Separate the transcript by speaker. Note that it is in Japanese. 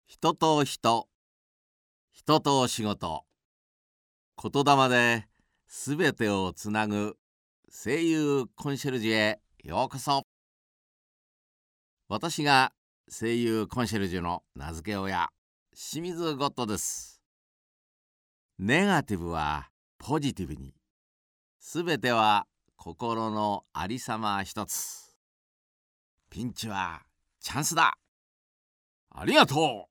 Speaker 1: 人と人、人と仕事、言霊ですべてをつなぐ声優コンシェルジュへようこそ。私が声優コンシェルジュの名付け親、清水ゴッドです。ネガティブはポジティブに、すべては心のありさま一つ。ピンチはチャンスだ。ありがとう。